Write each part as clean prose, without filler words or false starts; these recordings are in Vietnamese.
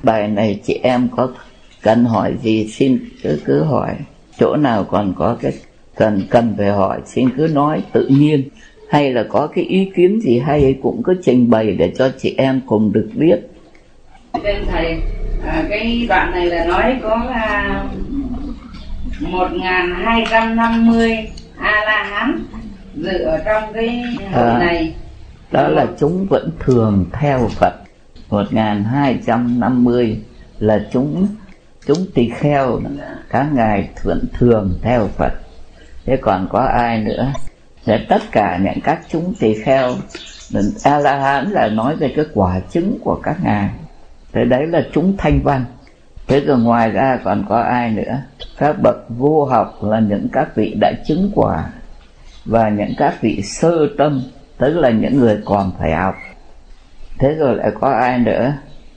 Bài này chị em có cần hỏi gì xin cứ hỏi. Chỗ nào còn có cái cần phải hỏi xin cứ nói tự nhiên. Hay là có cái ý kiến gì hay cũng cứ trình bày để cho chị em cùng được biết. Bên thầy, cái đoạn này là nói có là 1250 A-la-hán dự ở trong cái hội này. Đó là chúng vẫn thường theo Phật. 1250 là chúng tỳ kheo, các ngài thường theo Phật. Thế còn có ai nữa? Để tất cả những các chúng tỳ kheo. A-la-hán là nói về cái quả chứng của các ngài. Thế đấy là chúng thanh văn. Thế rồi ngoài ra còn có ai nữa? Các bậc vô học là những các vị đã chứng quả, và những các vị sơ tâm, tức là những người còn phải học. Thế rồi lại có ai nữa?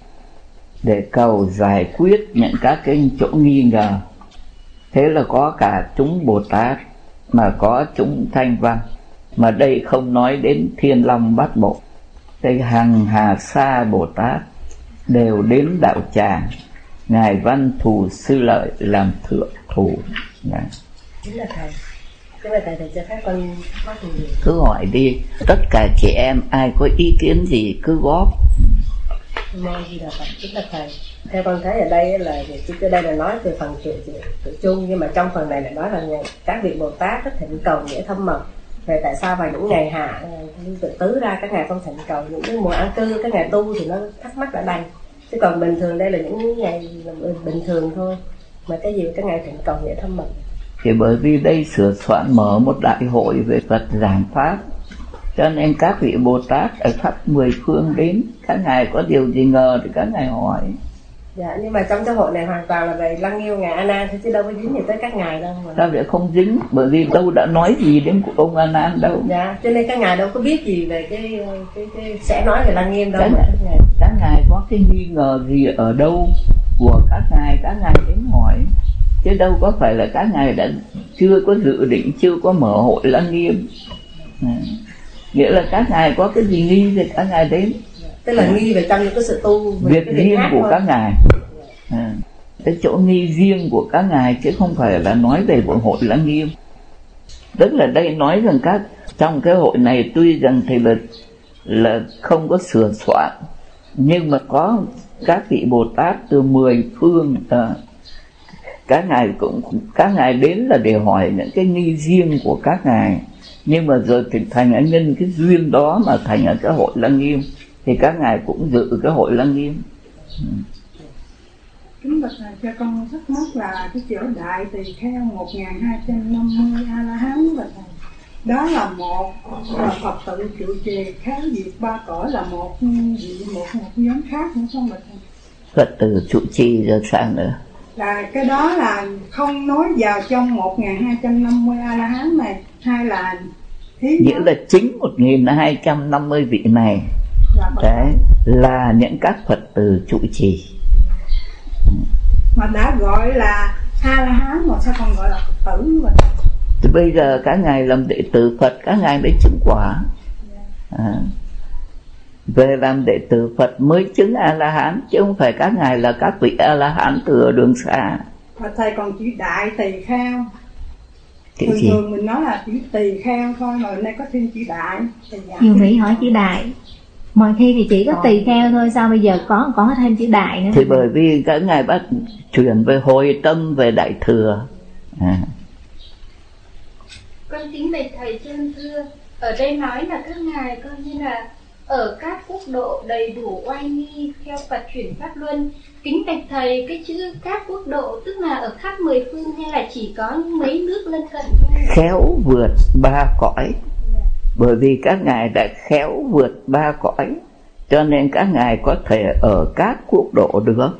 Để cầu giải quyết những các cái chỗ nghi ngờ. Thế là có cả chúng Bồ Tát, mà có chúng thanh văn. Mà đây không nói đến Thiên Long Bát Bộ. Đây hằng hà sa Bồ Tát đều đến đạo tràng. Ngài Văn Thù Sư Lợi làm thượng thủ. Chính là thầy. Cái bài thầy cho phép con có gì? Cứ hỏi đi. Tất cả chị em ai có ý kiến gì cứ góp. Mong gì là Phật. Chính là thầy. Theo con thấy ở đây là đây là nói về phần tự chung, nhưng mà trong phần này lại nói rằng các vị Bồ Tát rất thịnh cầu nghĩa thâm mật. Về tại sao vào những ngày hạ tự tứ ra các ngài không thịnh cầu, những cái mùa an cư các ngài tu thì nó thắc mắc đã đành. Chứ còn bình thường đây là những ngày bình thường thôi, mà cái gì các ngài thịnh cầu nghĩa thâm mật. Thì bởi vì đây sửa soạn mở một đại hội về Phật giảng pháp, cho nên các vị Bồ Tát ở khắp 10 phương đến. Các ngài có điều gì ngờ thì các ngài hỏi. Dạ, nhưng mà trong cái hội này hoàn toàn là về Lăng Nghiêm ngài A Nan thôi, chứ đâu có dính gì tới các ngài đâu mà. Sao lại không dính? Bởi vì đâu đã nói gì đến của ông A Nan đâu. Dạ, cho nên các ngài đâu có biết gì về cái sẽ nói về Lăng Nghiêm đâu. Các ngài có cái nghi ngờ gì ở đâu của các ngài đến hỏi. Chứ đâu có phải là các ngài đã chưa có dự định, chưa có mở hội Lăng Nghiêm. Nghĩa là các ngài có cái gì nghi thì các ngài đến. Tức là nghi về trong những cái sự tu, việc riêng của các ngài. Cái chỗ nghi riêng của các ngài, chứ không phải là nói về bộ hội Lăng Nghiêm. Tức là đây nói rằng trong cái hội này tuy rằng thì là không có sửa soạn, nhưng mà có các vị Bồ Tát từ 10 phương, các ngài đến là để hỏi những cái nghi riêng của các ngài. Nhưng mà rồi thì thành nhân cái duyên đó mà thành ở cái hội Lăng Nghiêm, thì các ngài cũng dự cái hội Lăng Nghiêm. Kính bạch thầy, cho con thắc mắc là cái chỗ đại tỳ kheo 1250 A-la-hán bạch thầy, đó là một Phật tự trụ trì khéo diệt ba cõi, là một nhóm khác nữa không bạch thầy? Phật tử trụ trì rồi sao nữa? Là cái đó là không nói vào trong 1250 A-la-hán này, hay là nghĩa là chính 1250 vị này đấy là những các Phật tử trụ trì. Mà đã gọi là A-la-hán mà sao còn gọi là Phật tử vậy? Thì bây giờ các ngài làm đệ tử Phật, các ngài mới chứng quả. Về làm đệ tử Phật mới chứng A-la-hán, chứ không phải các ngài là các vị A-la-hán từ ở đường xa. Và thầy còn chỉ đại tỳ kheo. Thường mình nói là chỉ tỳ kheo thôi, mà hôm nay có thêm chỉ đại. Nhiều vị hỏi chỉ đại, mọi khi thì chỉ có tỳ kheo thôi, sao bây giờ có thêm chữ đại nữa? Thì bởi vì các ngài bắt chuyển về hồi tâm, về đại thừa. Con kính bạch thầy chân thưa, ở đây nói là các ngài coi như là ở các quốc độ đầy đủ oai nghi theo Phật chuyển pháp luân. Kính bạch thầy, cái chữ các quốc độ tức là ở khắp 10 phương hay là chỉ có những mấy nước lân cận thôi? Khéo vượt 3 cõi. Bởi vì các ngài đã khéo vượt 3 cõi, cho nên các ngài có thể ở các quốc độ được.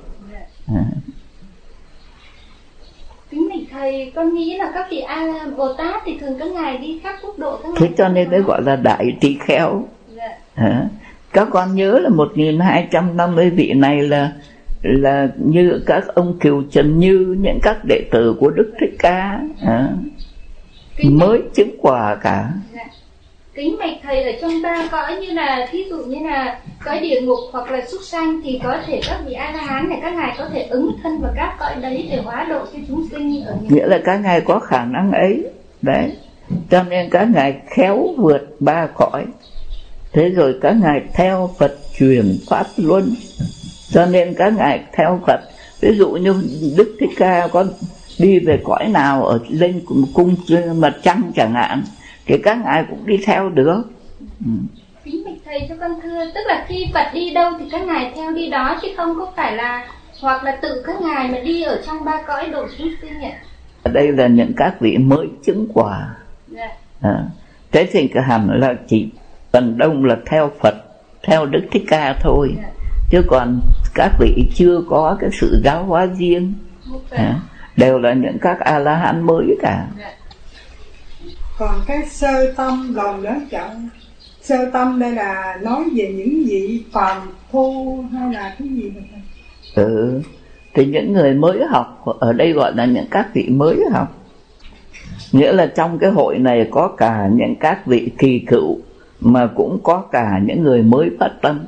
Kính bạch thầy, con nghĩ là các vị Bồ Tát thì thường các ngài đi khắp quốc độ. Thế cho nên mới gọi là đại tỳ kheo. Các con nhớ là 1250 vị này là như các ông Kiều Trần Như, những các đệ tử của Đức Thích Ca mới chứng quả cả. kính bạch thầy, ở trong ba cõi như là thí dụ như là cõi địa ngục hoặc là súc sanh thì có thể các vị A La Hán này các ngài có thể ứng thân vào các cõi đấy để hóa độ cho chúng sinh ở nghĩa là các ngài có khả năng ấy đấy, cho nên các ngài khéo vượt ba cõi. Thế rồi các ngài theo Phật truyền pháp luân, cho nên các ngài theo Phật. Ví dụ như Đức Thích Ca có đi về cõi nào ở lên cung mặt trăng chẳng hạn thì các ngài cũng đi theo được. Kính bạch thầy cho con thưa, tức là khi Phật đi đâu thì các ngài theo đi đó, chứ không có phải là hoặc là tự các ngài mà đi ở trong ba cõi độ chúng sinh ạ. Đây là những các vị mới chứng quả. Thế thì cái hẳn là chỉ phần đông là theo Phật, theo Đức Thích Ca thôi. Chứ còn các vị chưa có cái sự giáo hóa riêng, đều là những các A-la-hán mới cả. Còn cái sơ tâm gần đó chẳng, sơ tâm đây là nói về những vị phàm phu hay là cái gì vậy? Thì những người mới học, ở đây gọi là những các vị mới học. Nghĩa là trong cái hội này có cả những các vị kỳ cựu, mà cũng có cả những người mới phát tâm.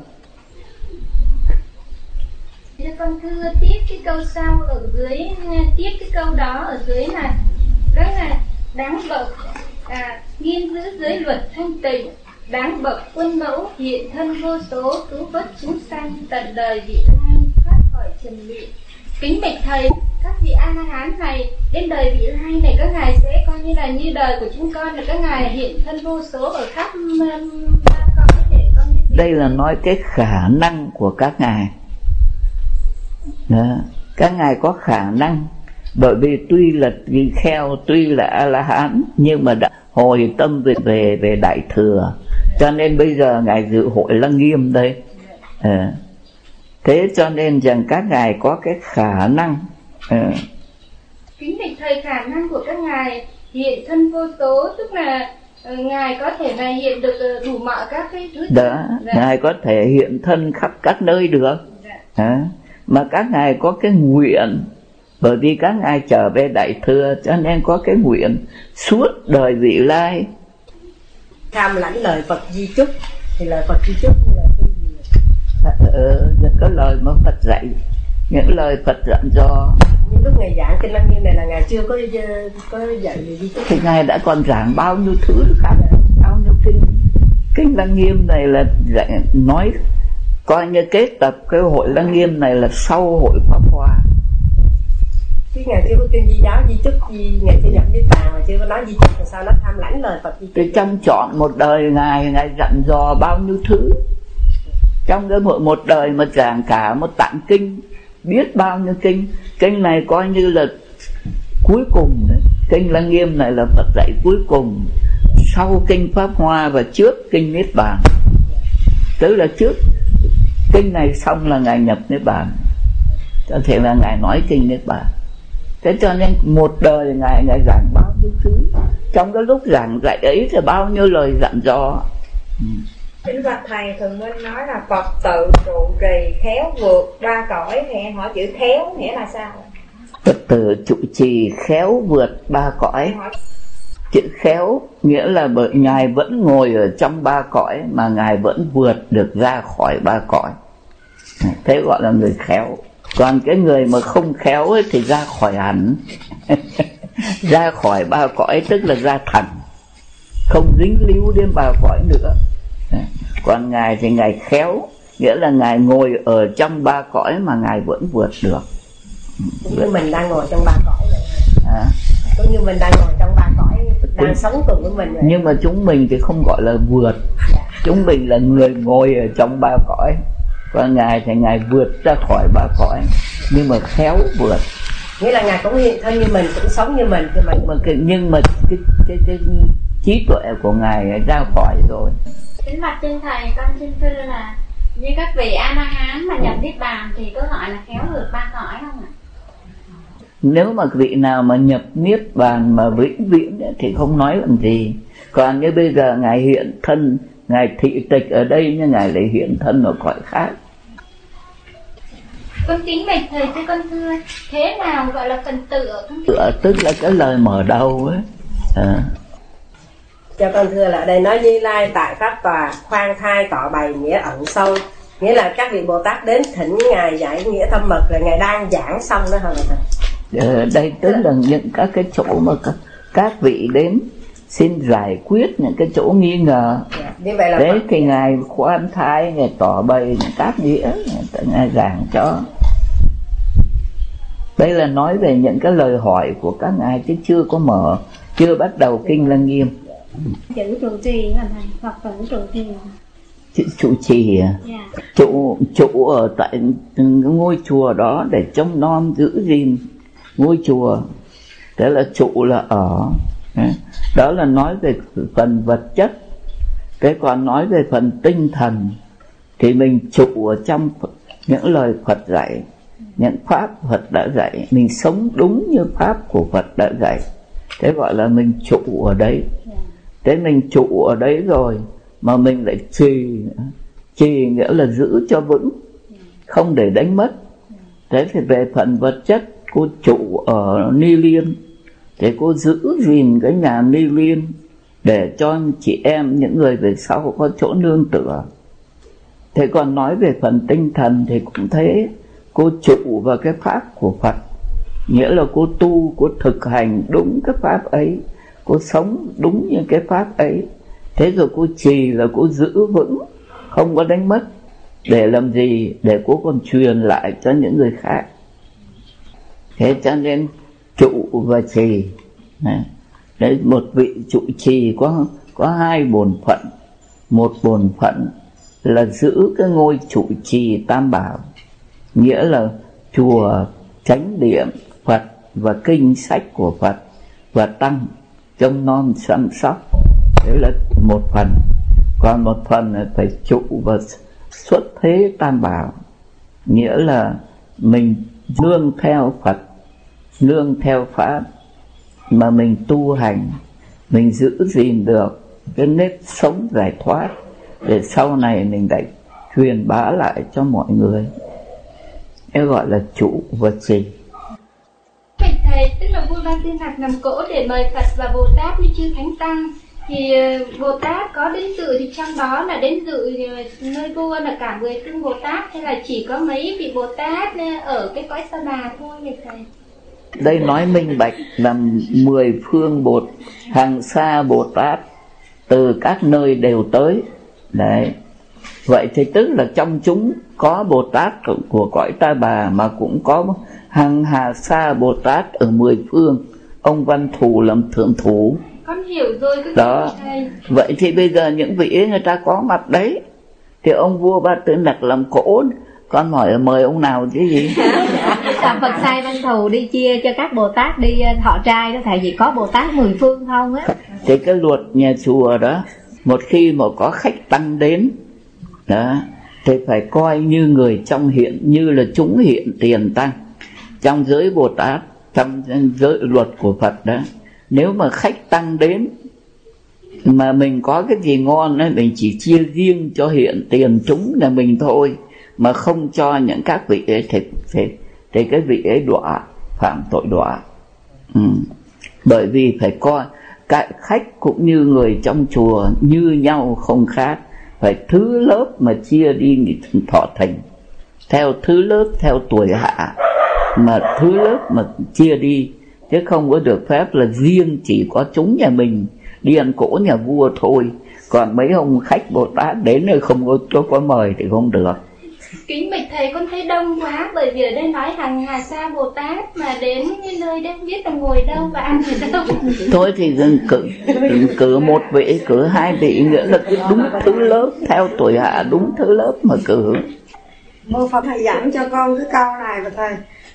Con thưa tiếp cái câu sau ở dưới, tiếp cái câu đó ở dưới là rất là đáng bậc nghiêm giữ giới luật thanh tịnh, đáng bậc quân mẫu hiện thân vô số, cứu vớt chúng sanh tận đời vị lai thoát khỏi trần lụy. Kính bạch thầy, các vị A La Hán này đến đời vị lai này các ngài sẽ coi như là như đời của chúng con, là các ngài hiện thân vô số ở khắp ba cõi để con như thế. Đây là nói cái khả năng của các ngài. Đó. Các ngài có khả năng, bởi vì tuy là vị kheo, tuy là A-la-hán, nhưng mà đã hồi tâm về Đại Thừa, cho nên bây giờ ngài dự hội Lăng Nghiêm đây. Thế cho nên rằng các ngài có cái khả năng. Kính bạch thầy, khả năng của các ngài hiện thân vô số, tức là ngài có thể là hiện được đủ mọi các cái thứ đó. Ngài có thể hiện thân khắp các nơi được. Mà các ngài có cái nguyện, bởi vì các ngài trở về Đại Thừa, cho nên có cái nguyện suốt đời vị lai tham lãnh lời Phật di chúc. Thì lời Phật di chúc như là cái gì? Những cái lời mà Phật dạy, những lời Phật dặn dò. Nhưng lúc ngài giảng kinh Lăng Nghiêm này là ngài chưa có dạy gì di chúc. Thì ngài đã còn giảng bao nhiêu thứ khác, bao nhiêu kinh Lăng Nghiêm này là dạy, nói coi như kết tập cái hội Lăng Nghiêm này là sau hội Pháp Hoa. Chứ ngài chưa có kinh di giáo di chúc gì, ngài chưa nhập niết bàn mà chưa có nói di chúc, thì sao nó tham lãnh lời Phật di chúc? Thì trong trọn một đời ngài dặn dò bao nhiêu thứ. Trong cái một đời mà giảng cả một tạng kinh, biết bao nhiêu kinh. Kinh này coi như là cuối cùng đấy. Kinh Lăng Nghiêm này là Phật dạy cuối cùng, sau kinh Pháp Hoa và trước kinh Niết Bàn. Tức là trước kinh này xong là ngài nhập Niết Bàn, cho thể là ngài nói kinh Niết Bàn. Thế cho nên một đời ngài giảng bao nhiêu thứ. Trong cái lúc giảng dạy ấy thì bao nhiêu lời dặn dò. Kính bạch thầy, thường Minh nói là Phật tự trụ trì khéo vượt ba cõi, thì em hỏi chữ khéo nghĩa là sao? Phật tử trụ trì khéo vượt ba cõi. Chữ khéo nghĩa là bởi ngài vẫn ngồi ở trong ba cõi mà ngài vẫn vượt được ra khỏi ba cõi. Thế gọi là người khéo. Còn cái người mà không khéo ấy thì ra khỏi hẳn. Ra khỏi ba cõi tức là ra thẳng, không dính líu đến ba cõi nữa. Còn ngài thì ngài khéo, nghĩa là ngài ngồi ở trong ba cõi mà ngài vẫn vượt được. Cũng như mình đang ngồi trong ba cõi vậy. Cũng như mình đang ngồi trong ba cõi, đang sống cùng với mình vậy. Nhưng mà chúng mình thì không gọi là vượt. Chúng mình là người ngồi ở trong ba cõi. Còn ngài thì ngài vượt ra khỏi ba cõi, nhưng mà khéo vượt. Nghĩa là ngài cũng hiện thân như mình, cũng sống như mình. Nhưng mà cái trí tuệ của ngài ra khỏi rồi. Kính bạch trên thầy, con xin thưa là như các vị A-la-hán mà nhập Niết Bàn thì có gọi là khéo vượt ba cõi không ạ? Nếu mà vị nào mà nhập Niết Bàn mà vĩnh viễn thì không nói làm gì. Còn như bây giờ ngài hiện thân, ngài thị tịch ở đây nhưng ngài lại hiện thân ở cõi khác. Con kính bạch thầy cho con thưa, thế nào gọi là phần tựa? Tựa tức là cái lời mở đầu ấy. Cho con thưa là ở đây nói Như Lai tại pháp tòa khoan thai tỏ bày nghĩa ẩn sâu, nghĩa là các vị Bồ Tát đến thỉnh ngài giải nghĩa thâm mật là ngài đang giảng xong đó hả thầy? Đây tức là những các cái chỗ mà các vị đến xin giải quyết những cái chỗ nghi ngờ. Như vậy là đấy thì ngài khoan thai, ngài tỏ bày các nghĩa, ngài giảng cho. Đây là nói về những cái lời hỏi của các ngài chứ chưa bắt đầu kinh Lăng Nghiêm. Chữ trụ trì hả thầy? Hoặc chữ trụ trì. Chữ trụ trì à? Yeah. Trụ ở tại ngôi chùa đó để trông nom giữ gìn ngôi chùa. Thế là trụ là ở. Đó là nói về phần vật chất. Thế còn nói về phần tinh thần thì mình trụ ở trong những lời Phật dạy, những pháp Phật đã dạy, mình sống đúng như pháp của Phật đã dạy. Thế gọi là mình trụ ở đấy. Thế mình trụ ở đấy rồi mà mình lại trì nghĩa là giữ cho vững, không để đánh mất. Thế thì về phần vật chất, cô trụ ở Ni Liên, thế cô giữ gìn cái nhà Ni Liên để cho chị em những người về sau có chỗ nương tựa. Thế còn nói về phần tinh thần thì cũng thế, cô trụ vào cái pháp của Phật, nghĩa là cô tu, cô thực hành đúng cái pháp ấy, cô sống đúng như cái pháp ấy. Thế rồi cô trì là cô giữ vững, không có đánh mất. Để làm gì? Để cô còn truyền lại cho những người khác. Thế cho nên trụ và trì, đấy, một vị trụ trì có hai bổn phận. Một bổn phận là giữ cái ngôi trụ trì tam bảo, nghĩa là chùa, chánh điện Phật và kinh sách của Phật và tăng trông nom chăm sóc. Đấy là một phần. Còn một phần là phải trụ và xuất thế tam bảo, nghĩa là mình nương theo Phật, nương theo pháp mà mình tu hành, mình giữ gìn được cái nếp sống giải thoát để sau này mình lại truyền bá lại cho mọi người. Cái gọi là trụ và trì. Thầy, tức là vua Ban Tiên Hạc nằm cỗ để mời Phật và Bồ Tát như chư Thánh Tăng. Thì Bồ Tát có đến dự thì trong đó là đến dự nơi vua là cả 10 phương Bồ Tát, hay là chỉ có mấy vị Bồ Tát ở cái cõi Sa Bà thôi vậy thầy? Đây nói minh bạch là 10 phương hàng xa Bồ Tát từ các nơi đều tới. Đấy. Vậy thì tức là trong chúng có Bồ Tát của cõi Ta Bà mà cũng có hàng hà sa Bồ Tát ở 10 phương. Ông Văn Thù làm thượng thủ. Con hiểu rồi đó. Vậy thì bây giờ những vị ấy người ta có mặt đấy, thì ông vua Ba Tư Nặc làm cỗ, con hỏi mời ông nào chứ gì? Phật sai Văn Thù đi chia cho các Bồ Tát đi thọ trai đó thầy, vì có Bồ Tát 10 phương không á. Thì cái luật nhà chùa đó, một khi mà có khách tăng đến đó thì phải coi như người trong hiện, như là chúng hiện tiền tăng trong giới Bồ Tát, trong giới luật của Phật đó. Nếu mà khách tăng đến mà mình có cái gì ngon ấy, mình chỉ chia riêng cho hiện tiền chúng là mình thôi, mà không cho những các vị ấy thì cái vị ấy đọa, phạm tội đọa. Bởi vì phải coi các khách cũng như người trong chùa như nhau không khác, phải thứ lớp mà chia đi thọ thành, theo thứ lớp, theo tuổi hạ mà thứ lớp mà chia đi, chứ không có được phép là riêng chỉ có chúng nhà mình đi ăn cỗ nhà vua thôi, còn mấy ông khách Bồ Tát đến nơi không có mời thì không được. Kính bạch thầy, con thấy đông quá, bởi vì ở đây nói hàng hà sa Bồ Tát mà đến cái nơi đấy biết là ngồi đâu và ăn ở đâu. Thôi thì cử một vị, cử hai vị, nghĩa là đúng thứ lớp, theo tuổi hạ đúng thứ lớp mà cử. Mô Phật thầy giảng cho con cái câu này và thầy: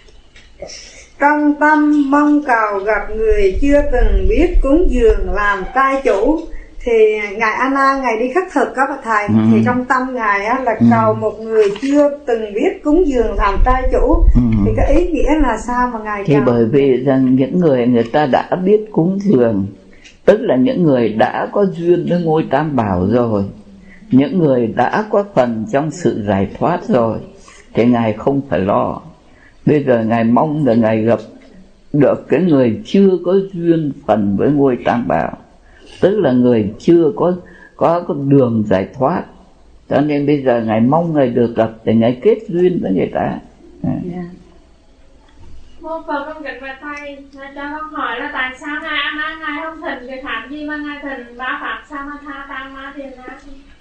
trong tâm mong cầu gặp người chưa từng biết cúng dường làm trai chủ. Thì ngài A Nan ngài đi khất thực đó bà thầy, thì trong tâm ngài á, là cầu một người chưa từng biết cúng dường làm trai chủ. Thì cái ý nghĩa là sao mà ngài thì cầu? Bởi vì rằng những người ta đã biết cúng dường, tức là những người đã có duyên với ngôi Tam Bảo rồi, những người đã có phần trong sự giải thoát rồi, thì ngài không phải lo. Bây giờ ngài mong là ngài gặp được cái người chưa có duyên phần với ngôi Tam Bảo, tức là người chưa có đường giải thoát, cho nên bây giờ Ngài mong Ngài được gặp để Ngài kết duyên với người ta. Mô Phật con kính bạch thầy, cho con hỏi là tại sao Ngài không thỉnh cái pháp gì mà Ngài thỉnh ba pháp Samatha, Tăng Ma, Thiền Na?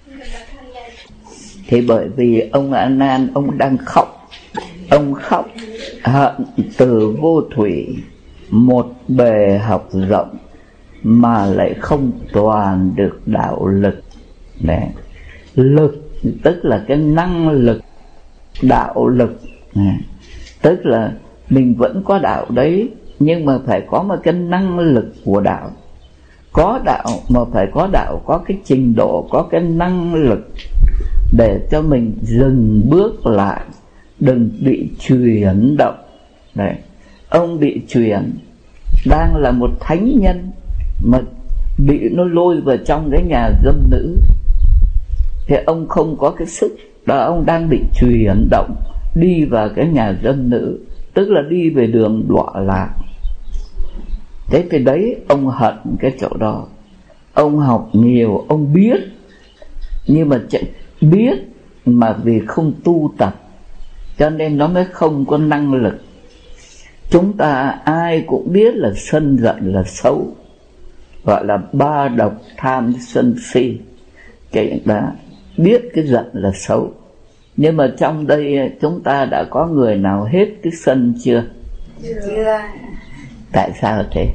Thì bởi vì ông A Nan ông đang khóc, ông khóc hận từ vô thủy, một bề học rộng mà lại không toàn được đạo lực. Đấy. Lực tức là cái năng lực, đạo lực tức là mình vẫn có đạo đấy, nhưng mà phải có một cái năng lực của đạo. Có đạo mà phải có đạo, có cái trình độ, có cái năng lực để cho mình dừng bước lại, đừng bị chuyển động. Đấy. Ông bị chuyển, đang là một thánh nhân mà bị nó lôi vào trong cái nhà dâm nữ, thì ông không có cái sức đó, ông đang bị chuyển động đi vào cái nhà dâm nữ, tức là đi về đường đọa lạc. Thế thì đấy, ông hận cái chỗ đó. Ông học nhiều, ông biết, nhưng mà biết mà vì không tu tập, cho nên nó mới không có năng lực. Chúng ta ai cũng biết là sân giận là xấu, gọi là ba độc tham sân si. Cái đó, biết cái giận là xấu. Nhưng mà trong đây chúng ta đã có người nào hết cái sân chưa? Chưa. Tại sao thế?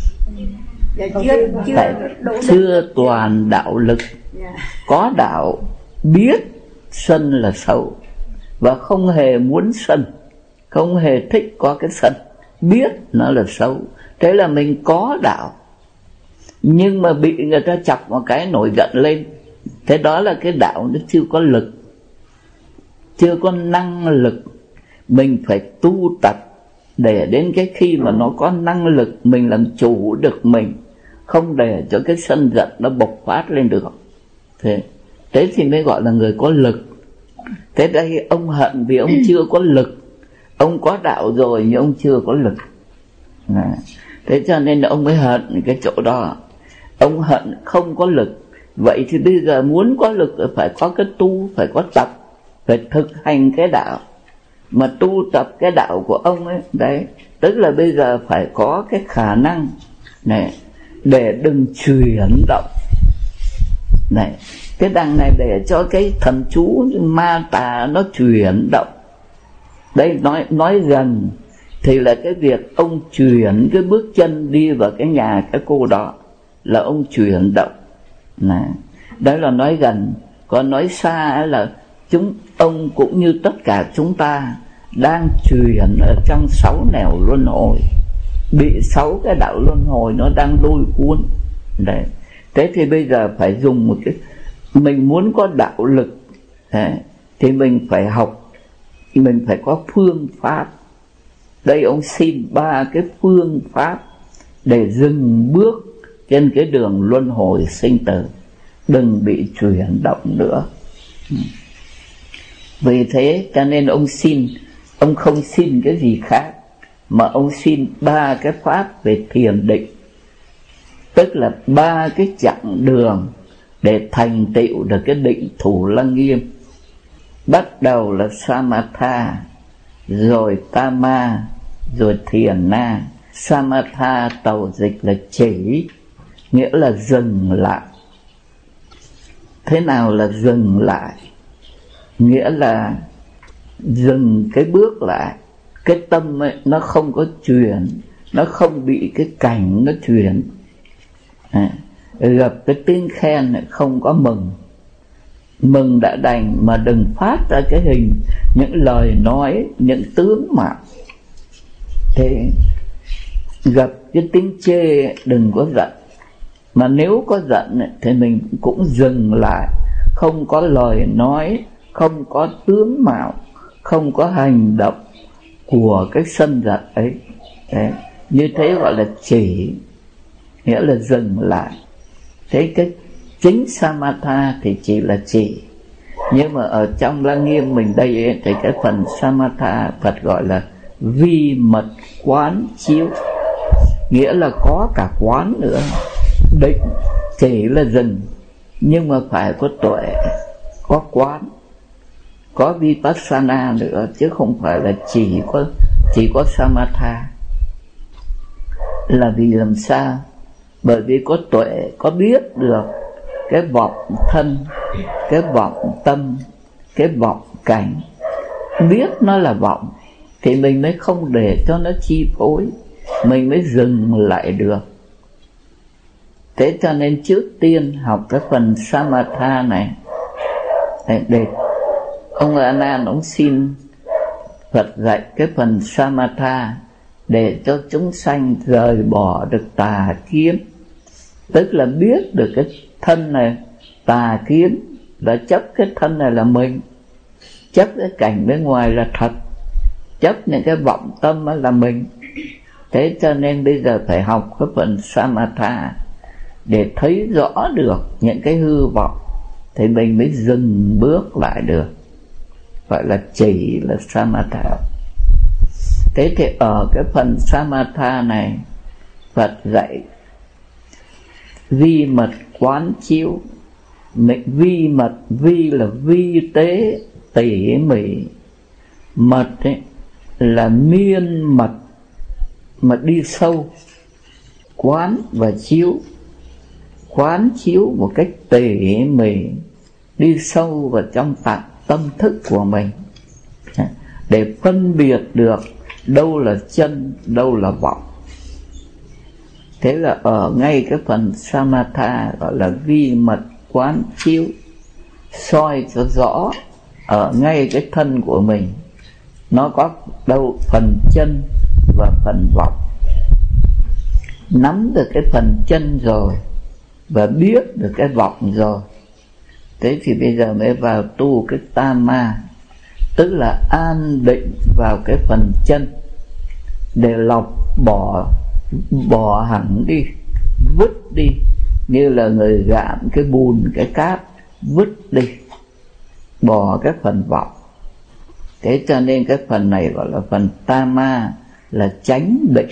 Tại chưa toàn đạo lực. Có đạo biết sân là xấu và không hề muốn sân, không hề thích có cái sân, biết nó là xấu. Thế là mình có đạo, nhưng mà bị người ta chọc một cái nổi giận lên. Thế đó là cái đạo nó chưa có lực, chưa có năng lực. Mình phải tu tập để đến cái khi mà nó có năng lực, mình làm chủ được mình, không để cho cái sân giận nó bộc phát lên được. Thế thì mới gọi là người có lực. Thế đây ông hận vì ông chưa có lực. Ông có đạo rồi nhưng ông chưa có lực. Thế cho nên ông mới hận cái chỗ đó. Ông hận không có lực. Vậy thì bây giờ muốn có lực phải có cái tu, phải có tập, phải thực hành cái đạo. Mà tu tập cái đạo của ông ấy, đấy, tức là bây giờ phải có cái khả năng này để đừng chuyển động. Này, cái đằng này để cho cái thần chú ma tà nó chuyển động. Đây nói gần thì là cái việc ông chuyển cái bước chân đi vào cái nhà cái cô đó là ông chuyển động. Này, đấy là nói gần. Còn nói xa là ông cũng như tất cả chúng ta đang chuyển ở trong 6 nẻo luân hồi, bị 6 cái đạo luân hồi nó đang lôi cuốn. Đấy. Thế thì bây giờ phải dùng một cái, mình muốn có đạo lực thì mình phải học, mình phải có phương pháp. Đây ông xin 3 cái phương pháp để dừng bước trên cái đường luân hồi sinh tử, đừng bị chuyển động nữa. Vì thế cho nên ông không xin cái gì khác, mà ông xin 3 cái pháp về thiền định, tức là 3 cái chặng đường để thành tựu được cái định thủ lăng nghiêm. Bắt đầu là Samatha, rồi Tama, rồi Thiền Na. Samatha tàu dịch là chỉ, nghĩa là dừng lại. Thế nào là dừng lại? Nghĩa là dừng cái bước lại. Cái tâm ấy, nó không có chuyển, nó không bị cái cảnh nó chuyển. Gặp cái tiếng khen này không có mừng đã đành, mà đừng phát ra cái hình, những lời nói, những tướng mạo. Thế gặp cái tiếng chê đừng có giận, mà nếu có giận thì mình cũng dừng lại, không có lời nói, không có tướng mạo, không có hành động của cái sân giận ấy. Đấy. Như thế gọi là chỉ, nghĩa là dừng lại. Thế cái chính Samatha thì chỉ là chỉ, nhưng mà ở trong Lăng Nghiêm mình đây ấy, thì cái phần Samatha Phật gọi là vi mật quán chiếu, nghĩa là có cả quán nữa. Định chỉ là dừng, nhưng mà phải có tuệ, có quán, có vipassana nữa, chứ không phải là chỉ có samatha. Là vì làm sao? Bởi vì có tuệ, có biết được cái vọng thân, cái vọng tâm, cái vọng cảnh, biết nó là vọng thì mình mới không để cho nó chi phối, mình mới dừng lại được. Thế cho nên trước tiên học cái phần samatha này để ông A Nan ông xin Phật dạy cái phần samatha để cho chúng sanh rời bỏ được tà kiến, tức là biết được cái thân này tà kiến, là chấp cái thân này là mình, chấp cái cảnh bên ngoài là thật, chấp những cái vọng tâm là mình. Thế cho nên bây giờ phải học cái phần samatha để thấy rõ được những cái hư vọng thì mình mới dừng bước lại được, gọi là chỉ là samatha. Thế thì ở cái phần samatha này Phật dạy vi mật quán chiếu. Vi mật, vi là vi tế tỉ mỉ, mật ấy là miên mật mà đi sâu. Quán và chiếu, quán chiếu một cách tỉ mỉ, đi sâu vào trong tạng tâm thức của mình để phân biệt được đâu là chân, đâu là vọng. Thế là ở ngay cái phần samatha gọi là vi mật quán chiếu, soi cho rõ ở ngay cái thân của mình nó có đâu phần chân và phần vọng. Nắm được cái phần chân rồi và biết được cái vọng rồi, thế thì bây giờ mới vào tu cái tama, tức là an định vào cái phần chân để lọc bỏ hẳn đi, vứt đi, như là người gạn cái bùn cái cát, vứt đi, bỏ cái phần vọng. Thế cho nên cái phần này gọi là phần tama, là chánh định,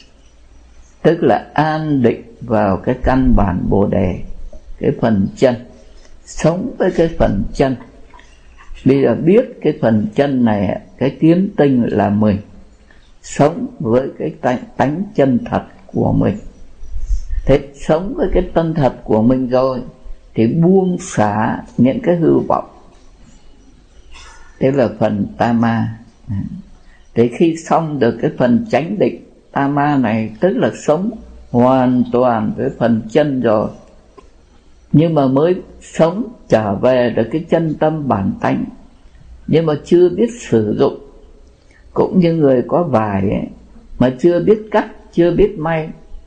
tức là an định vào cái căn bản bồ đề, cái phần chân, sống với cái phần chân. Bây giờ biết cái phần chân này, cái kiến tinh là mình, sống với cái tánh chân thật của mình. Thế sống với cái chân thật của mình rồi thì buông xả những cái hư vọng. Thế là phần tama. Thế khi xong được cái phần chánh định tama này, tức là sống hoàn toàn với phần chân rồi, nhưng mà mới sống trở về được cái chân tâm bản tánh, nhưng mà chưa biết sử dụng. Cũng như người có vải ấy, mà chưa biết cắt, chưa biết may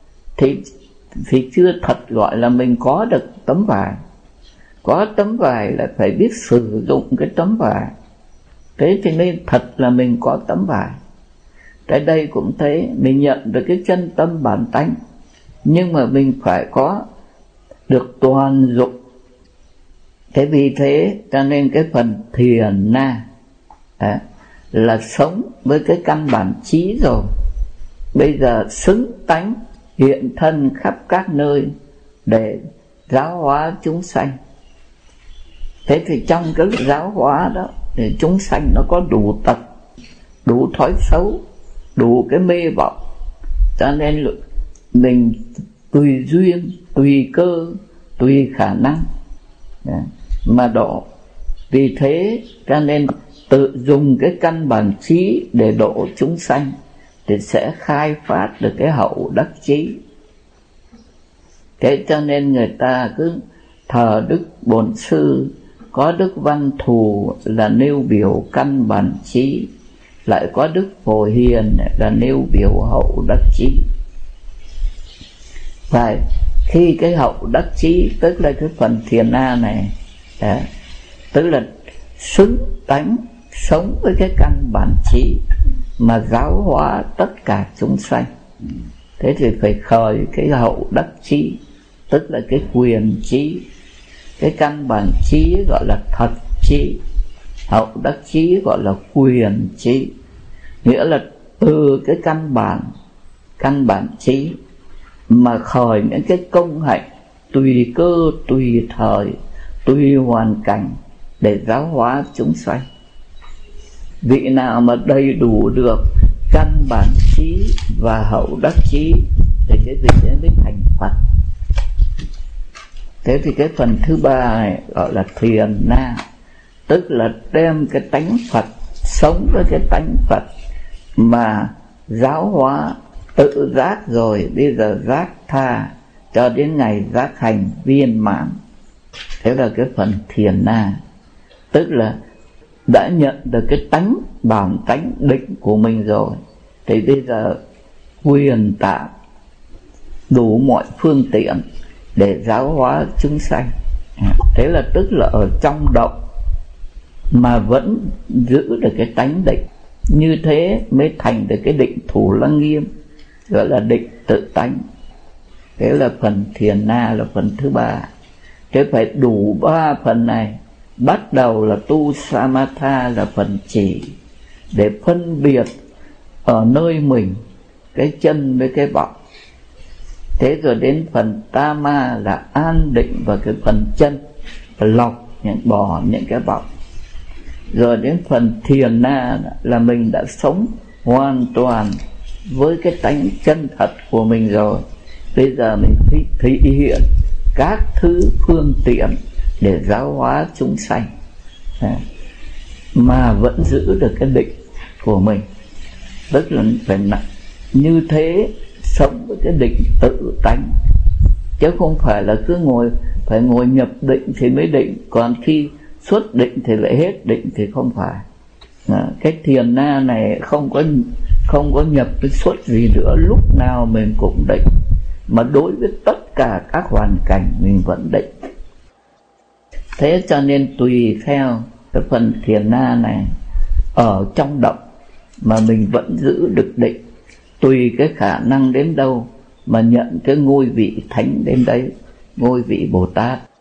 thì chưa thật gọi là mình có được tấm vải. Có tấm vải là phải biết sử dụng cái tấm vải, thế thì nên thật là mình có tấm vải. Tại đây cũng thế, mình nhận được cái chân tâm bản tánh, nhưng mà mình phải có được toàn dụng. Thế vì thế cho nên cái phần thiền na là sống với cái căn bản trí rồi, bây giờ xứng tánh hiện thân khắp các nơi để giáo hóa chúng sanh. Thế thì trong cái giáo hóa đó thì chúng sanh nó có đủ tật, đủ thói xấu, đủ cái mê vọng, cho nên mình tùy duyên, tùy cơ, tùy khả năng mà độ. Vì thế cho nên tự dùng cái căn bản trí để độ chúng sanh thì sẽ khai phát được cái hậu đắc trí. Thế cho nên người ta cứ thờ Đức Bổn Sư, có Đức Văn Thù là nêu biểu căn bản trí, lại có Đức Phổ Hiền là nêu biểu hậu đắc trí. Và khi cái hậu đắc trí, tức là cái phần thiền na này, tức là xứng tánh sống với cái căn bản trí mà giáo hóa tất cả chúng sanh. Thế thì phải khởi cái hậu đắc trí, tức là cái quyền trí. Cái căn bản trí gọi là thật trí, hậu đắc trí gọi là quyền trí. Nghĩa là từ cái căn bản trí mà khởi những cái công hạnh tùy cơ, tùy thời, tùy hoàn cảnh để giáo hóa chúng sanh. Vị nào mà đầy đủ được căn bản trí và hậu đắc trí thì cái vị ấy mới thành Phật. Thế thì cái phần thứ ba này gọi là thiền na, tức là đem cái tánh Phật, sống với cái tánh Phật mà giáo hóa, tự giác rồi bây giờ giác tha cho đến ngày giác hành viên mãn. Thế là cái phần thiền na, tức là đã nhận được cái tánh, bản tánh định của mình rồi thì bây giờ quyền tạm đủ mọi phương tiện để giáo hóa chúng sanh. Thế là tức là ở trong động mà vẫn giữ được cái tánh định, như thế mới thành được cái định thủ lăng nghiêm, gọi là định tự tánh. Thế là phần thiền na là phần thứ ba. Thế phải đủ ba phần này. Bắt đầu là tu samatha là phần chỉ, để phân biệt ở nơi mình cái chân với cái vọng. Thế rồi đến phần tama là an định vào cái phần chân, lọc bỏ những cái vọng. Rồi đến phần thiền na là mình đã sống hoàn toàn với cái tánh chân thật của mình rồi. Bây giờ mình thể hiện các thứ phương tiện để giáo hóa chúng sanh mà vẫn giữ được cái định của mình. Tức là phải như thế, sống với cái định tự tánh, chứ không phải là cứ phải ngồi nhập định thì mới định, còn khi xuất định thì lại hết định, thì không phải. Cái thiền na này không có nhập cái xuất gì nữa, lúc nào mình cũng định, mà đối với tất cả các hoàn cảnh mình vẫn định. Thế cho nên tùy theo cái phần thiền na này ở trong động mà mình vẫn giữ được định, tùy cái khả năng đến đâu mà nhận cái ngôi vị thánh đến đấy, ngôi vị Bồ Tát.